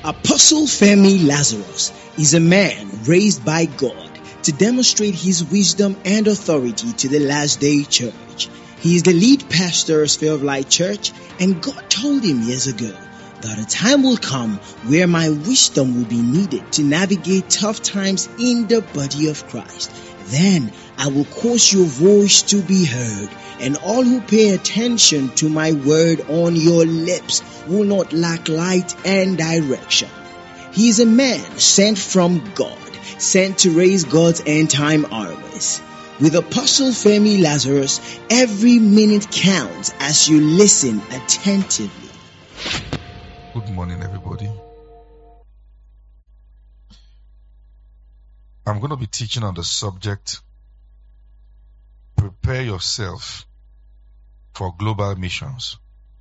Apostle Femi Lazarus is a man raised by God to demonstrate his wisdom and authority to the last day church. He is the lead pastor of Sphere of Light Church, and God told him years ago that a time will come where my wisdom will be needed to navigate tough times in the body of Christ. Then I will cause your voice to be heard, and all who pay attention to my word on your lips will not lack light and direction. He is a man sent from God, sent to raise God's end-time armies. With Apostle Femi Lazarus, every minute counts as you listen attentively. Good morning, everybody. I'm going to be teaching on the subject, prepare yourself for global missions.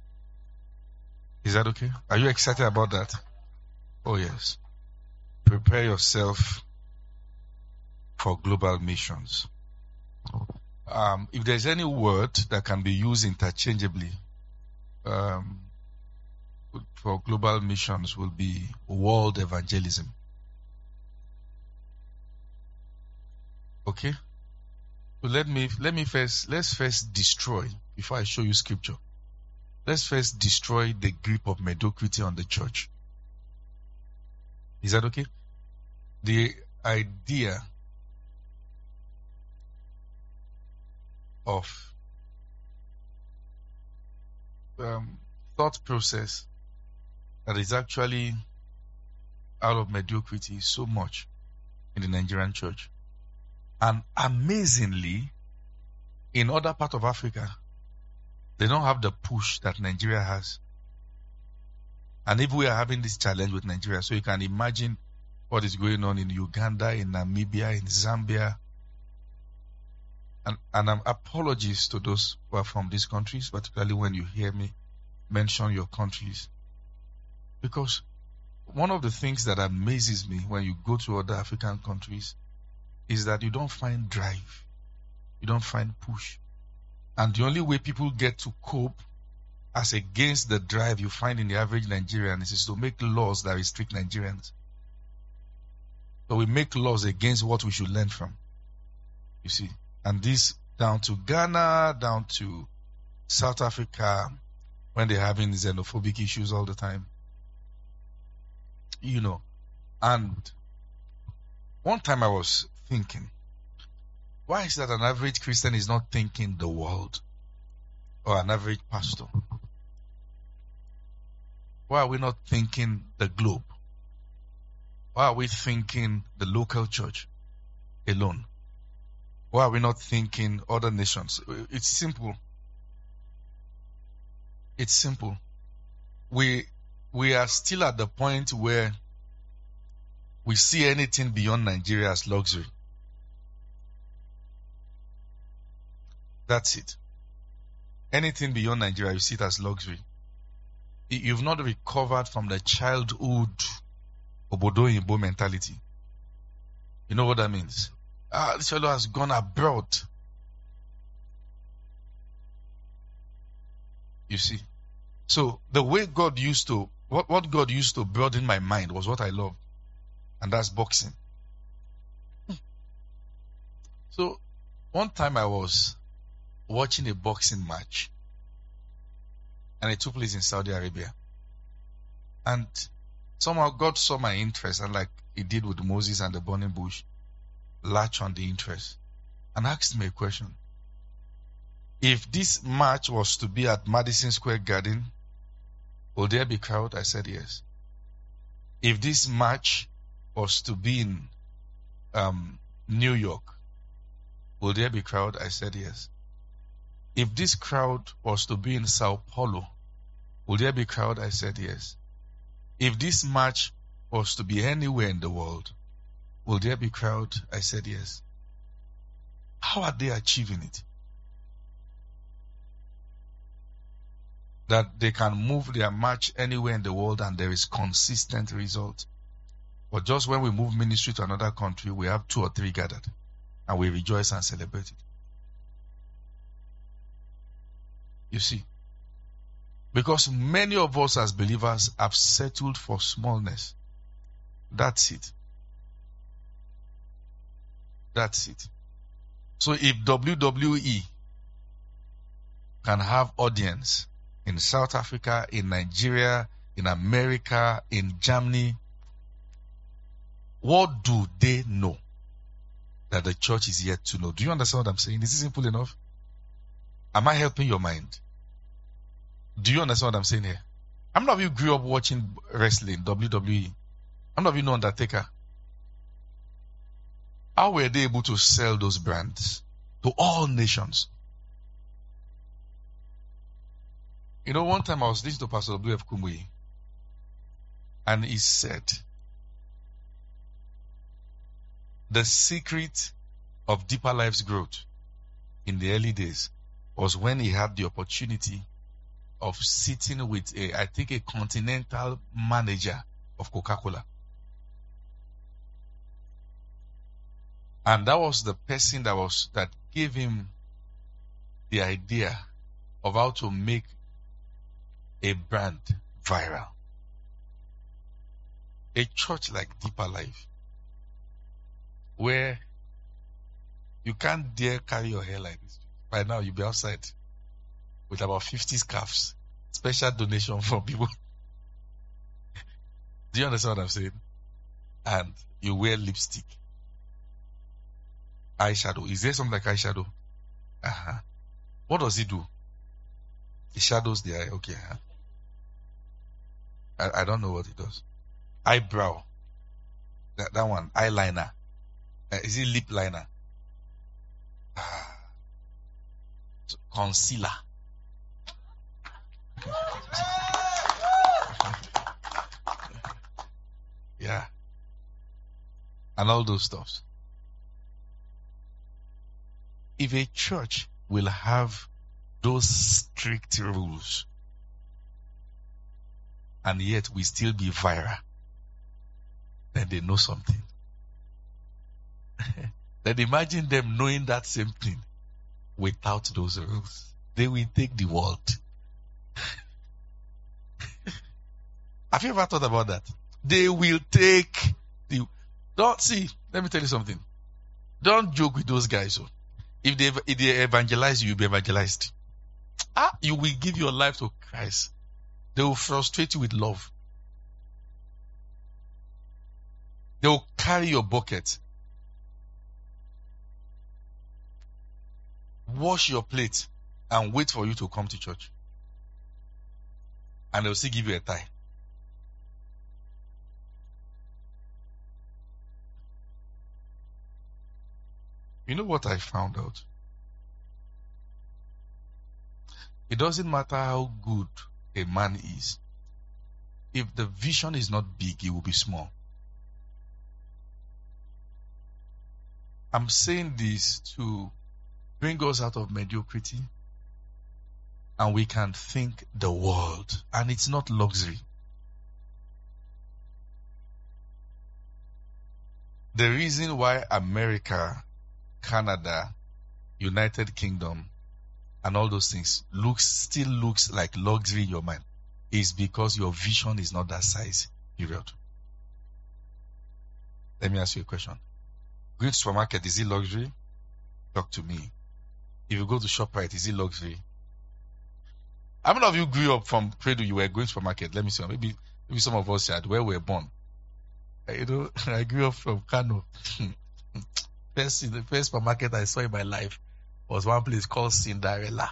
Is that okay? Are you excited about that? Oh yes. Prepare yourself for global missions. If there's any word that can be used interchangeably for global missions, will be world evangelism. Okay? So let's first destroy, before I show you scripture, let's first destroy the grip of mediocrity on the church. Is that okay? The idea of thought process that is actually out of mediocrity so much in the Nigerian church. And amazingly, in other parts of Africa, they don't have the push that Nigeria has. And if we are having this challenge with Nigeria, so you can imagine what is going on in Uganda, in Namibia, in Zambia. And apologies to those who are from these countries, particularly when you hear me mention your countries. Because one of the things that amazes me when you go to other African countries is that you don't find drive. You don't find push. And the only way people get to cope as against the drive you find in the average Nigerian is to make laws that restrict Nigerians. So we make laws against what we should learn from. You see. And this down to Ghana, down to South Africa, when they're having xenophobic issues all the time. You know. And one time I was thinking, why is that an average Christian is not thinking the world? Or an average pastor? Why are we not thinking the globe? Why are we thinking the local church alone? Why are we not thinking other nations? It's simple. It's simple. We are still at the point where we see anything beyond Nigeria as luxury. That's it. Anything beyond Nigeria, you see it as luxury. You've not recovered from the childhood Obodo Yimbo mentality. You know what that means? This fellow has gone abroad. You see? So the way God used to, what God used to broaden my mind was what I love. And that's boxing. So one time I was watching a boxing match. And it took place in Saudi Arabia. And somehow God saw my interest, and like he did with Moses and the burning bush, latch on the interest and asked me a question. If this match was to be at Madison Square Garden, will there be crowd? I said yes. If this match was to be in New York, will there be crowd? I said yes. If this crowd was to be in Sao Paulo, will there be crowd? I said yes. If this match was to be anywhere in the world, will there be crowd? I said yes. How are they achieving it? That they can move their match anywhere in the world and there is consistent result. But just when we move ministry to another country, we have 2 or 3 gathered and we rejoice and celebrate it. You see. Because many of us as believers have settled for smallness. That's it. That's it. So if WWE can have audience in South Africa, in Nigeria, in America, in Germany, what do they know that the church is yet to know? Do you understand what I'm saying? Is it simple enough? Am I helping your mind? Do you understand what I'm saying here? How many of you grew up watching wrestling, WWE? How many of you know Undertaker? How were they able to sell those brands to all nations? You know, one time I was listening to Pastor W.F. Kumuyi, and he said, the secret of Deeper Life's growth in the early days was when he had the opportunity of sitting with I think a continental manager of Coca-Cola. And that was the person that gave him the idea of how to make a brand viral. A church like Deeper Life, where you can't dare carry your hair like this. By now, you'll be outside with about 50 scarves, special donation from people. Do you understand what I'm saying? And you wear lipstick, eyeshadow. Is there something like eyeshadow? What does it do? It shadows the eye. Okay. I don't know what it does. Eyebrow. That one. Eyeliner. Is it lip liner? Concealer. Yeah. And all those stuffs. If a church will have those strict rules, and yet we still be viral, then they know something. Then imagine them knowing that same thing without those rules. They will take the world. Have you ever thought about that? They will take the... Don't see, let me tell you something. Don't joke with those guys. So. If they evangelize you, you'll be evangelized. You will give your life to Christ. They will frustrate you with love. They will carry your bucket. Wash your plate and wait for you to come to church. And they'll still give you a tie. You know what I found out? It doesn't matter how good a man is. If the vision is not big, it will be small. I'm saying this to bring us out of mediocrity, and we can think the world. And it's not luxury. The reason why America, Canada, United Kingdom, and all those things still looks like luxury in your mind is because your vision is not that size. Period. Let me ask you a question. Going to supermarket, is it luxury? Talk to me. If you go to ShopRite, is it luxury? How many of you grew up from Credo, you were going to supermarket? Let me see. Maybe some of us had where we were born. I grew up from Kano. The first supermarket I saw in my life was one place called Cinderella.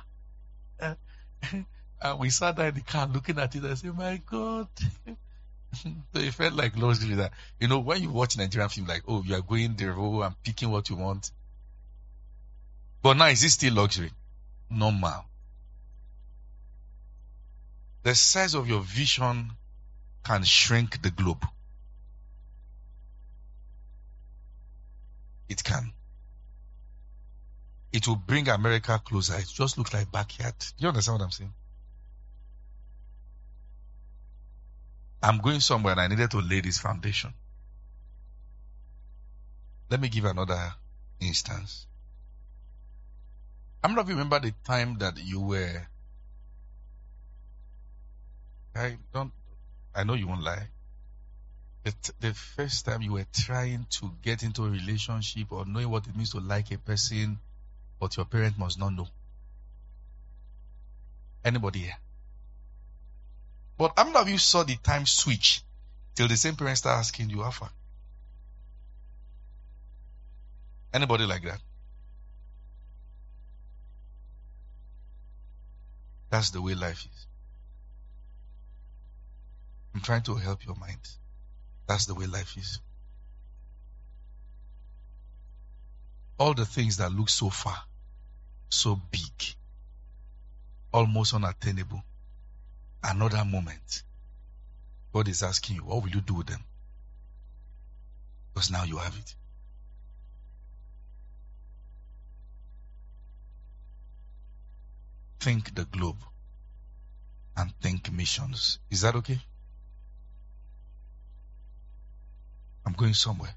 And we sat there in the car looking at it and said, my God. So it felt like luxury that, when you watch Nigerian film, like, oh, you are going the road and picking what you want. But now, is it still luxury? Normal. The size of your vision can shrink the globe. It can. It will bring America closer. It just looks like backyard. Do you understand what I'm saying? I'm going somewhere and I needed to lay this foundation. Let me give another instance. How many of you remember the time that you were I know you won't lie. The first time you were trying to get into a relationship or knowing what it means to like a person, but your parent must not know. Anybody here? But how many of you saw the time switch till the same parents start asking you, Alpha? Anybody like that? That's the way life is. I'm trying to help your mind. That's the way life is. All the things that look so far, so big, almost unattainable, another moment, God is asking you, what will you do with them? Because now you have it. Think the globe and think missions. Is that okay? I'm going somewhere.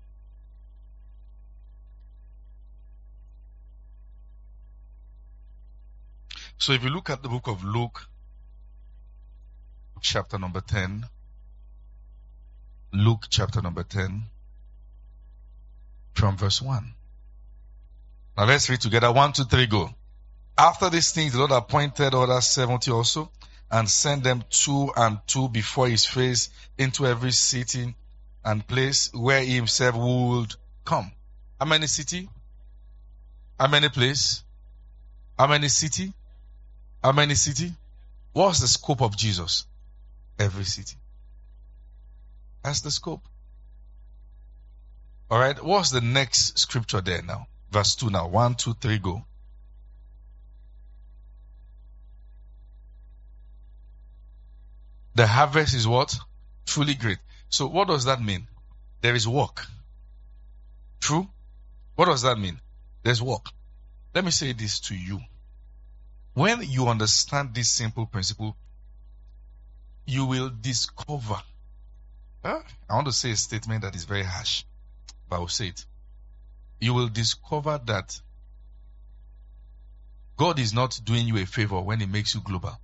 So if you look at the book of Luke, chapter number 10, Luke chapter number 10, from verse 1. Now let's read together. 1, 2, 3, go. After these things, the Lord appointed others 70 also, and sent them 2 and 2 before his face into every city and place where he himself would come. How many city? How many place? How many city? How many city? What's the scope of Jesus? Every city. That's the scope. Alright, what's the next scripture there now? Verse 2 now. 1, 2, 3, go. The harvest is what? Truly great. So what does that mean? There is work. True? What does that mean? There's work. Let me say this to you. When you understand this simple principle, you will discover. I want to say a statement that is very harsh, but I will say it. You will discover that God is not doing you a favor when he makes you global.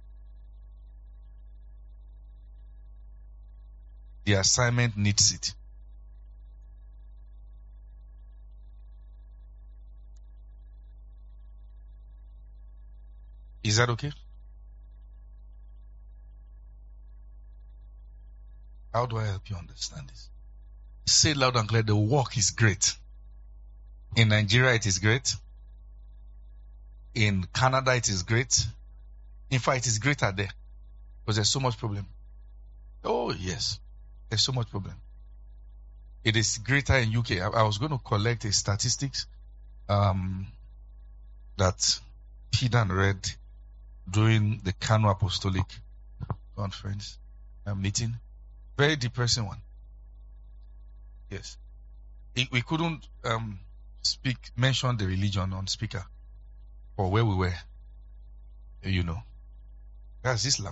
The assignment needs it. Is that okay? How do I help you understand this? Say loud and clear, the work is great. In Nigeria, it is great. In Canada, it is great. In fact, it is greater there. Because there's so much problem. Oh, yes. There's so much problem. It is greater in UK. I was going to collect a statistics that Peter read during the Kano Apostolic Conference meeting. Very depressing one. Yes. We couldn't mention the religion on speaker or where we were. You know. That's Islam.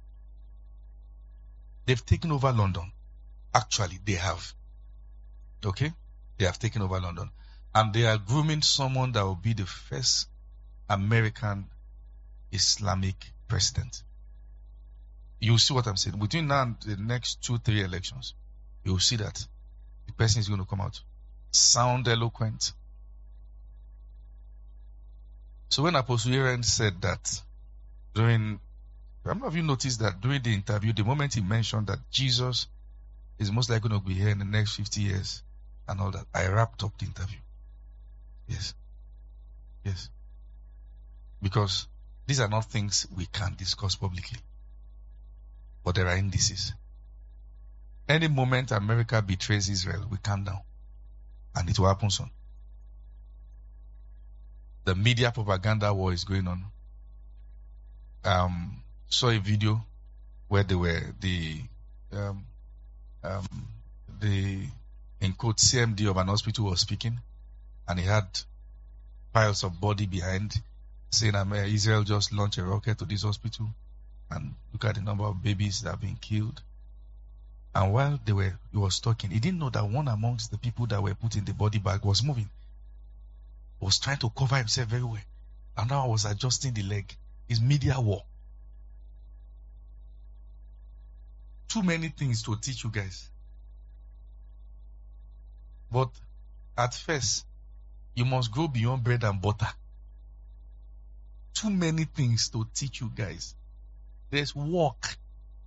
They've taken over London. Actually, they have. Okay? They have taken over London. And they are grooming someone that will be the first American Islamic president. You see what I'm saying? Between now and the next 2-3 elections, you will see that the person is going to come out. Sound eloquent. So when Apostle Aaron said that during, how many of you noticed that during the interview, the moment he mentioned that Jesus is most likely going to be here in the next 50 years and all that, I wrapped up the interview. Yes. Yes. Because these are not things we can discuss publicly. But there are indices. Any moment America betrays Israel, we calm down. And it will happen soon. The media propaganda war is going on. Saw a video where they were the in quote CMD of an hospital was speaking, and he had piles of body behind, saying Israel just launched a rocket to this hospital, and look at the number of babies that have been killed. And while he was talking, he didn't know that one amongst the people that were put in the body bag was moving. Was trying to cover himself very well. And now I was adjusting the leg. It's media war. too many things to teach you guys. But at first, you must go beyond bread and butter. Too many things to teach you guys. There's work.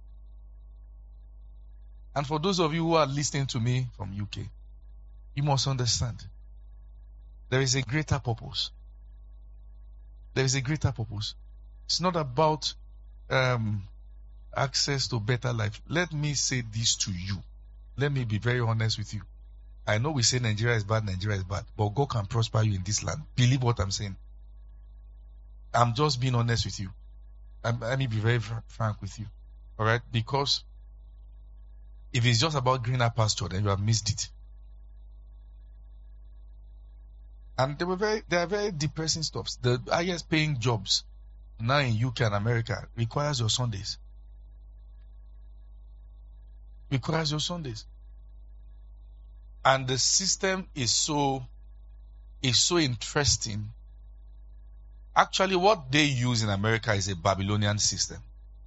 And for those of you who are listening to me from UK, you must understand there is a greater purpose. There is a greater purpose. It's not about access to better life. Let me say this to you. Let me be very honest with you. I know we say Nigeria is bad, but God can prosper you in this land. Believe what I'm saying. I'm just being honest with you. Let me be very frank with you. All right? Because if it's just about greener pasture, then you have missed it. And they are very depressing stuff. The highest paying jobs now in UK and America requires your Sundays. Requires your Sundays. And the system is so interesting. Actually, what they use in America is a Babylonian system.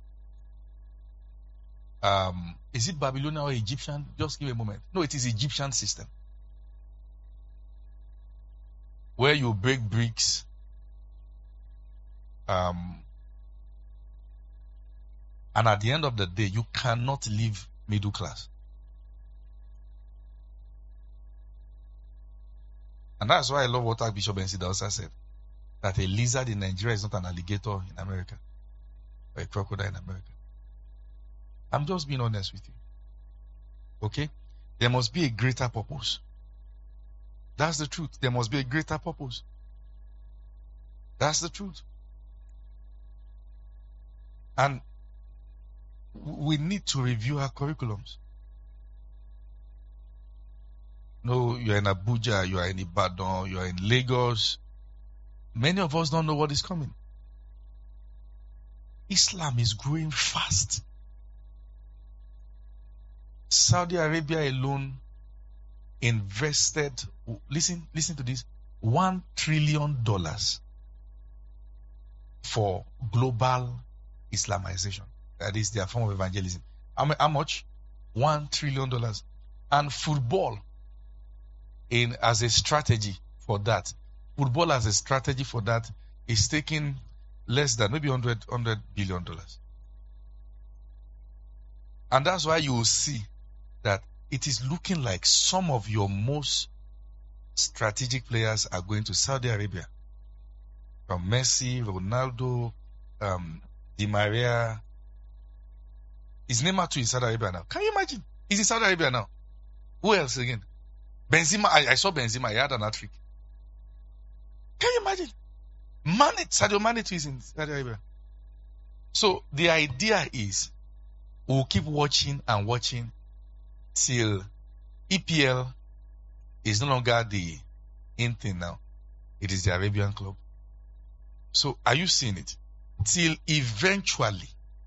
Is it Babylonian or Egyptian? Just give a moment. No, it is Egyptian system. Where you break bricks, and at the end of the day, you cannot live middle class. And that's why I love what Archbishop Bensidausa said, that a lizard in Nigeria is not an alligator in America, or a crocodile in America. I'm just being honest with you. Okay? There must be a greater purpose. That's the truth. There must be a greater purpose. That's the truth. And we need to review our curriculums. No, you are in Abuja, you are in Ibadan, you are in Lagos. Many of us don't know what is coming. Islam is growing fast. Saudi Arabia alone invested, listen to this, $1 trillion for global Islamization. That is their form of evangelism. How much? $1 trillion. And football as a strategy for that. Football as a strategy for that is taking less than maybe $100 billion. And that's why you will see that it is looking like some of your most strategic players are going to Saudi Arabia. From Messi, Ronaldo, Di Maria. Is Neymar too in Saudi Arabia now? Can you imagine? He's in Saudi Arabia now. Who else again? Benzema. I saw Benzema. He had an hat-trick. Can you imagine? Sadio Mane too is in Saudi Arabia. So the idea is we'll keep watching and watching till EPL is no longer the in thing now. It is the Arabian club. So are you seeing it? Till eventually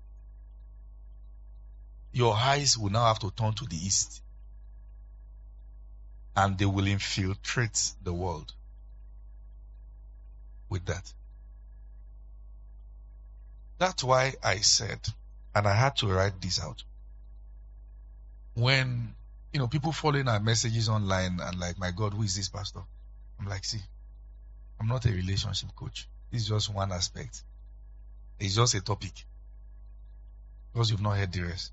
your eyes will now have to turn to the east. And they will infiltrate the world with that. That's why I said, and I had to write this out. When, people following our messages online and like, my God, who is this pastor? I'm like, see, I'm not a relationship coach. This is just one aspect. It's just a topic. Because you've not heard the rest.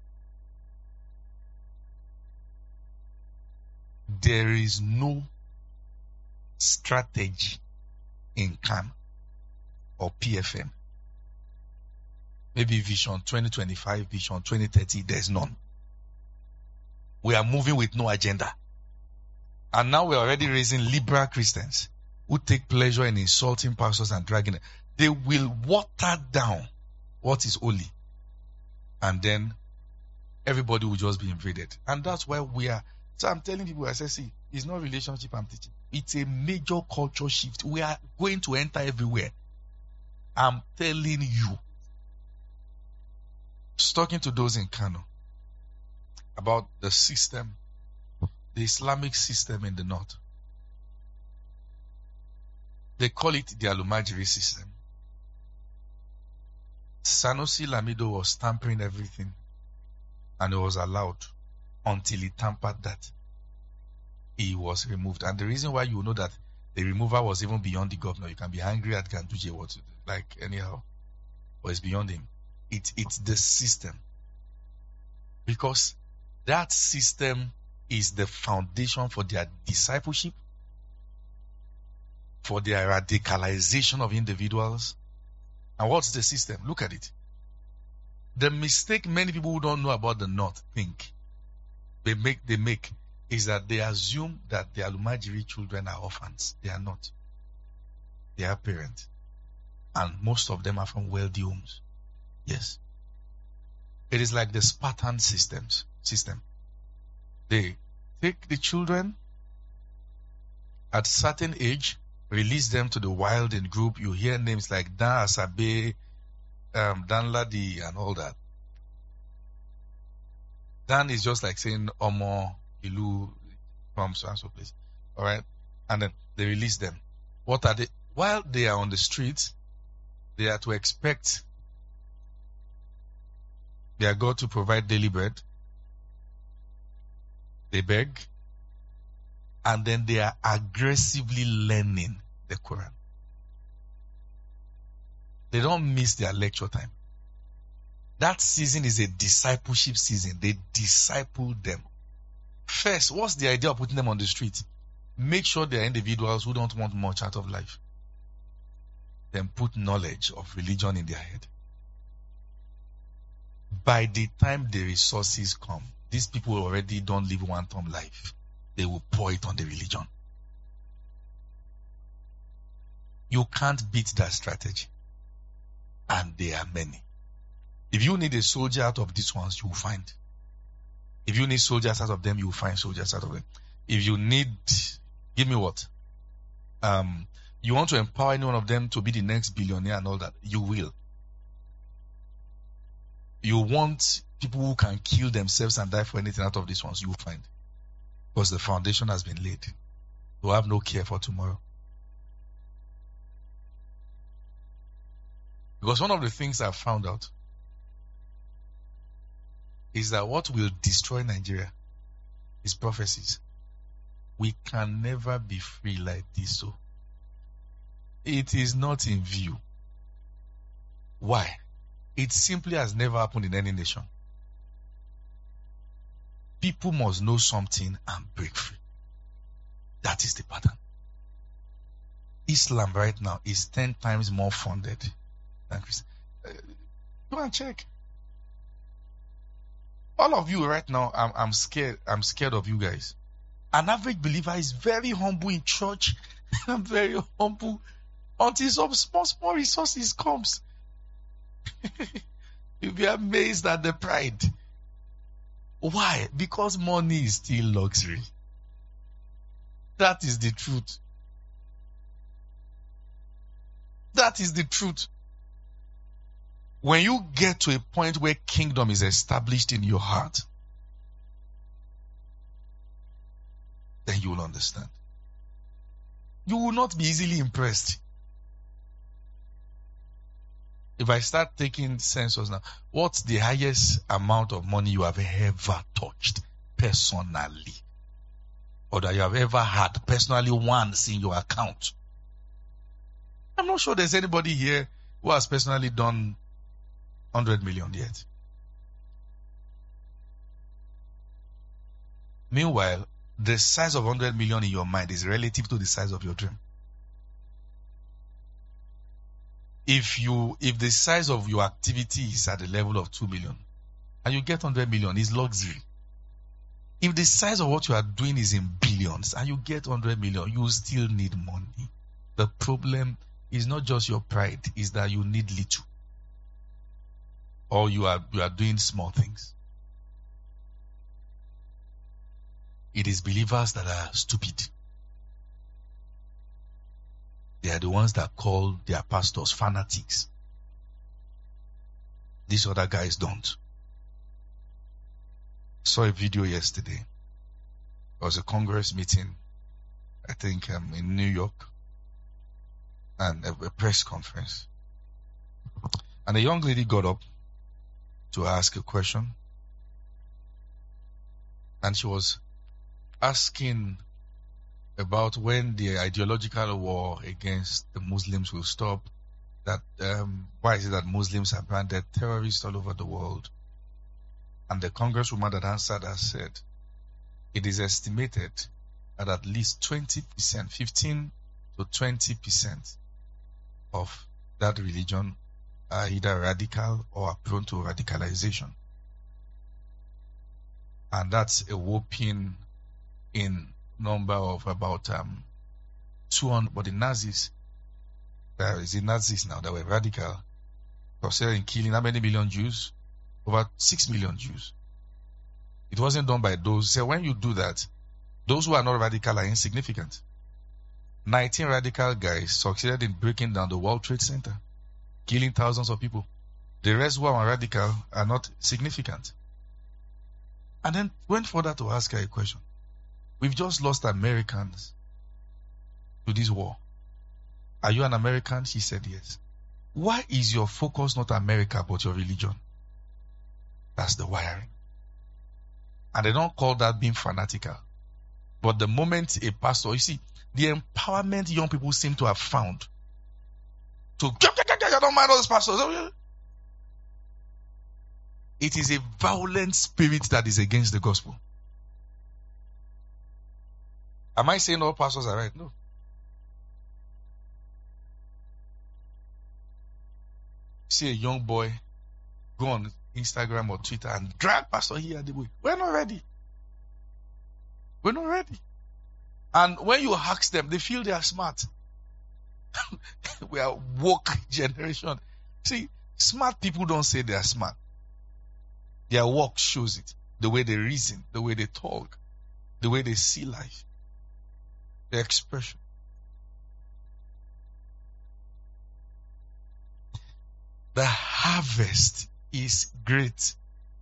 There is no strategy in CAN or PFM. Maybe Vision 2025, Vision 2030, there's none. We are moving with no agenda. And now we're already raising liberal Christians who take pleasure in insulting pastors and dragging them. They will water down what is holy. And then everybody will just be invaded. And that's why we are. So I'm telling people, I say, see, it's not relationship I'm teaching. It's a major culture shift. We are going to enter everywhere. I'm telling you. Just talking to those in Kano about the system, the Islamic system in the north. They call it the Al-Majiri system. Sanusi Lamido was tampering everything and he was allowed until he tampered that he was removed. And the reason why you know that the removal was even beyond the governor, you can be angry at Ganduje, what like anyhow, but it's beyond him. It's the system, because that system is the foundation for their discipleship, for their radicalization of individuals. And what's the system? Look at it. The mistake many people who don't know about the North think they make is that they assume that the Alumajiri children are orphans. They are not. They are parents. And most of them are from wealthy homes. Yes. It is like the Spartan system. They take the children at certain age, release them to the wild in group. You hear names like Dan Asabe, Dan Ladi, and all that. Dan is just like saying Omo, Ilu, from so and so place. All right? And then they release them. What are they? While they are on the streets, they are to expect their God to provide daily bread. They beg. And then they are aggressively learning the Quran. They don't miss their lecture time. That season is a discipleship season. They disciple them. First, what's the idea of putting them on the street? Make sure they are individuals who don't want much out of life. Then put knowledge of religion in their head. By the time the resources come, these people already don't live one-term life. They will pour it on the religion. You can't beat that strategy. And there are many. If you need a soldier out of these ones, you will find. If you need soldiers out of them, you will find soldiers out of them. If you need, give me what? You want to empower any one of them to be the next billionaire and all that, you will. You want people who can kill themselves and die for anything out of these ones, you will find. Because the foundation has been laid. You have no care for tomorrow. Because one of the things I've found out is that what will destroy Nigeria is prophecies. We can never be free like this. So it is not in view. Why? It simply has never happened in any nation. People must know something and break free. That is the pattern. Islam right now is 10 times more funded than Christianity. Go and check. All of you right now, I'm scared. I'm scared of you guys. An average believer is very humble in church. I'm very humble until some small resources comes. You'll be amazed at the pride. Why? Because money is still luxury. That is the truth. That is the truth. When you get to a point where kingdom is established in your heart, then you will understand. You will not be easily impressed. If I start taking census now, what's the highest amount of money you have ever touched personally? Or that you have ever had personally once in your account? I'm not sure there's anybody here who has personally done 100 million yet. Meanwhile, the size of 100 million in your mind is relative to the size of your dream. If the size of your activity is at the level of 2 million and you get 100 million, it's luxury. If the size of what you are doing is in billions and you get 100 million, you still need money. The problem is not just your pride, is that you need little. Or you are doing small things. It is believers that are stupid. They are the ones that call their pastors fanatics. These other guys don't. I saw a video yesterday. It was a Congress meeting, I think in New York, and a press conference. And a young lady got up to ask a question. and she was asking about when the ideological war against the Muslims will stop. That why is it that Muslims have branded terrorists all over the world? And the congresswoman that answered us said, it is estimated that at least 20%, 15 to 20% of that religion are either radical or are prone to radicalization. And that's a whopping in number of about 200. But the Nazis, it's the Nazis now that were radical, considering killing how many million Jews? Over 6 million Jews. It wasn't done by those. So when you do that, those who are not radical are insignificant. 19 radical guys succeeded in breaking down the World Trade Center, killing thousands of people. The rest who are radical are not significant. And then went further to ask her a question. We've just lost Americans to this war. Are you an American? She said yes. Why is your focus not America but your religion? That's the wiring. And they don't call that being fanatical. But the moment a pastor, you see, the empowerment young people seem to have found to, I don't mind all these pastors. It is a violent spirit that is against the gospel. Am I saying all pastors are right? No. See a young boy go on Instagram or Twitter and drag pastor here the way. We're not ready. We're not ready. And when you ask them, they feel they are smart. We are woke generation. See, smart people don't say they are smart. Their work shows it. The way they reason, the way they talk, the way they see life, their expression. The harvest is great.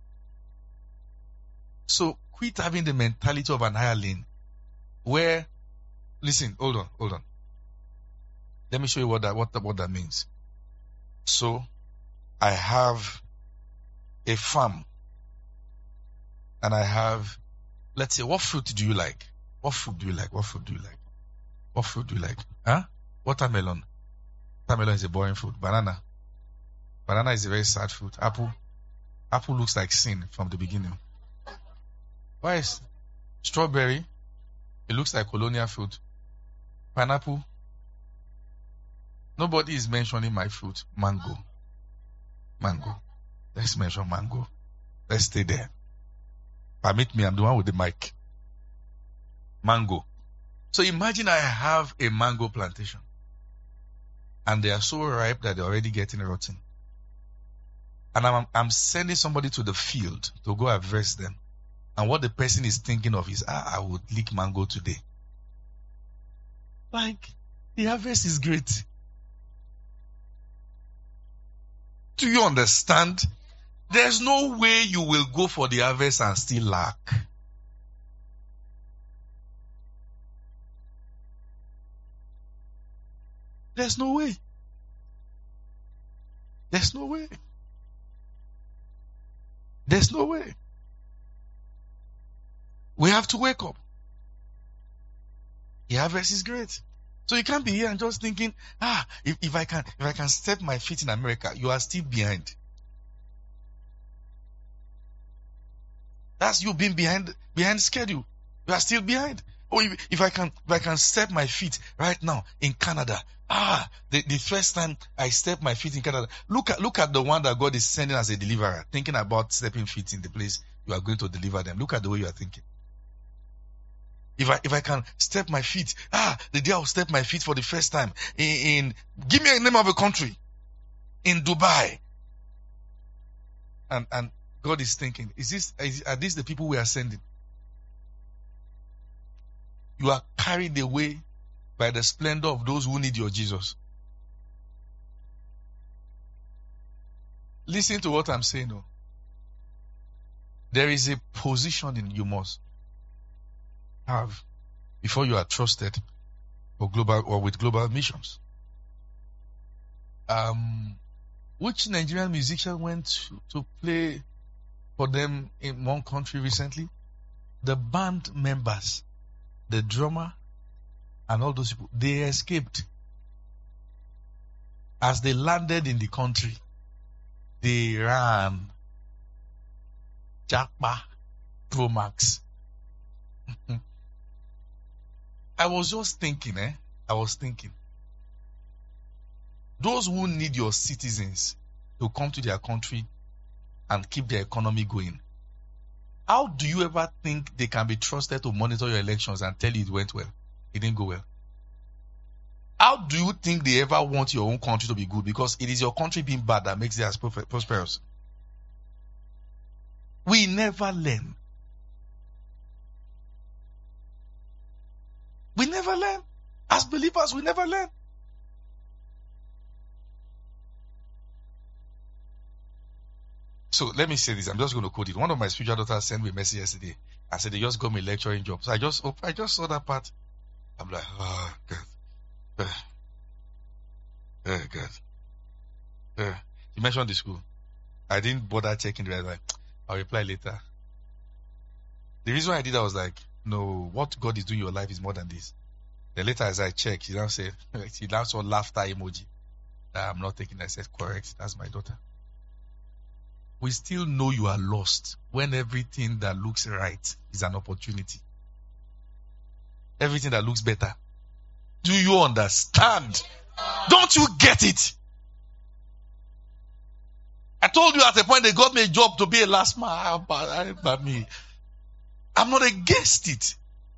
So quit having the mentality of an hireling where, listen, hold on. Let me show you what that means. So I have a farm and I have, let's say, what fruit do you like? What fruit do you like? What fruit do you like? What fruit do you like? Huh? Watermelon. Watermelon is a boring fruit. Banana is a very sad fruit. Apple looks like sin from the beginning. Why is strawberry? It looks like colonial fruit. Pineapple. Nobody is mentioning my fruit. Mango. Let's mention mango. Let's stay there. Permit me, I'm the one with the mic. Mango. So imagine I have a mango plantation. And they are so ripe that they're already getting rotten. And I'm sending somebody to the field to go harvest them. And what the person is thinking of is, I would lick mango today. Like, the harvest is great. Do you understand? There's no way you will go for the harvest and still lack. There's no way. There's no way. There's no way. We have to wake up. The harvest is great. So you can't be here and just thinking, if I can step my feet in America, you are still behind. That's you being behind schedule. You are still behind. Or if I can step my feet right now in Canada. The first time I step my feet in Canada, look at the one that God is sending as a deliverer, thinking about stepping feet in the place you are going to deliver them. Look at the way you are thinking. If I can step my feet, the day I'll step my feet for the first time in give me a name of a country, in Dubai. And God is thinking, are these the people we are sending? You are carried away by the splendor of those who need your Jesus. Listen to what I'm saying. Oh. There is a positioning you must have before you are trusted for global or with global missions. Which Nigerian musician went to play for them in one country recently? the band members, the drummer, and all those people, they escaped. As they landed in the country, they ran. Japa, Pro Max. I was just thinking, those who need your citizens to come to their country and keep their economy going, how do you ever think they can be trusted to monitor your elections and tell you it went well? It didn't go well. How do you think they ever want your own country to be good? Because it is your country being bad that makes it as prosperous. We never learn. We never learn. As believers, we never learn. So let me say this. I'm just going to quote it. One of my spiritual daughters sent me a message yesterday. I said they just got me a lecturing job. So I just saw that part. I'm like, oh God. God. You mentioned the school. I didn't bother checking the right line. I'll reply later. The reason why I did that was like, no, what God is doing in your life is more than this. Then later as I checked, she now said, she now saw laughter emoji. I'm not taking it. I said, correct, that's my daughter. We still know you are lost when everything that looks right is an opportunity. Everything that looks better. Do you understand? Don't you get it? I told you at a point they got me a job to be a last man. But me, I'm not against it.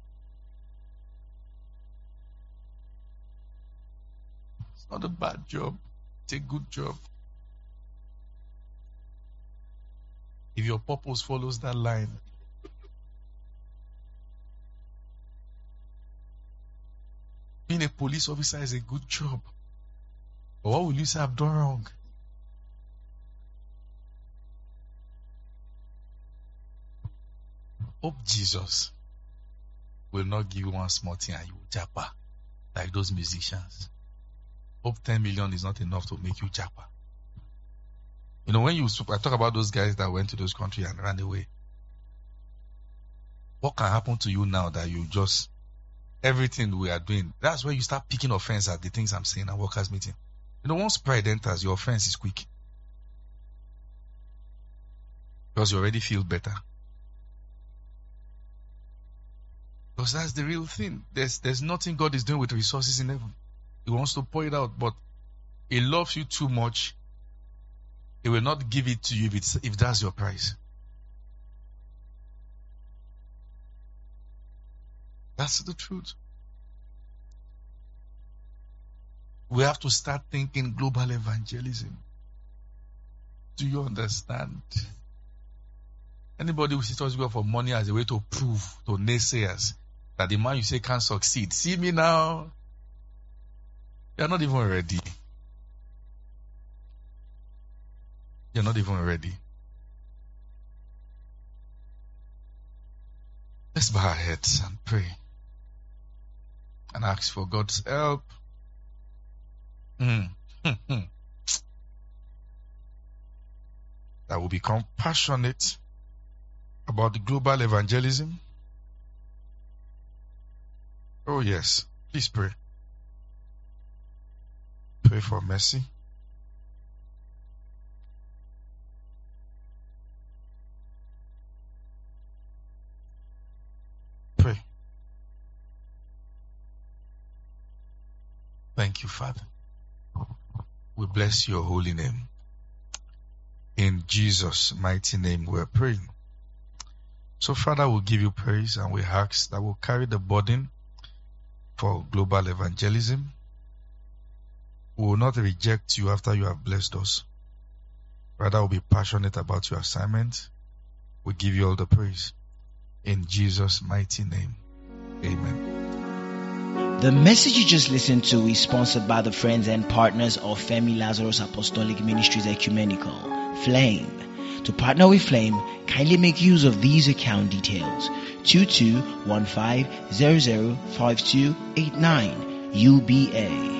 It's not a bad job. It's a good job. If your purpose follows that line. Being a police officer is a good job. But what will you say I've done wrong? Hope Jesus will not give you one small thing and you will japa like those musicians. Hope 10 million is not enough to make you japa. You know, when I talk about those guys that went to those countries and ran away, what can happen to you now that you just, everything we are doing, that's where you start picking offense at the things I'm saying at workers' meeting. You know, once pride enters, your offense is quick. Because you already feel better. Because that's the real thing. There's nothing God is doing with resources in heaven. He wants to pour it out, but He loves you too much. He will not give it to you if that's your price. That's the truth. We have to start thinking global evangelism. Do you understand? Anybody who sees us go for money as a way to prove to naysayers that the man you say can't succeed. See me now. You're not even ready. You're not even ready. Let's bow our heads and pray and ask for God's help. That will become passionate about the global evangelism. Oh yes, please pray. Pray for mercy. Pray. Thank you, Father. We bless your holy name. In Jesus' mighty name we're praying. So, Father, we'll give you praise and we ask that we'll carry the burden for global evangelism. We will not reject you after you have blessed us. Rather, we'll be passionate about your assignment. We give you all the praise. In Jesus' mighty name. Amen. The message you just listened to is sponsored by the friends and partners of Femi Lazarus Apostolic Ministries Ecumenical, Flame. To partner with Flame, kindly make use of these account details: 2215005289 UBA.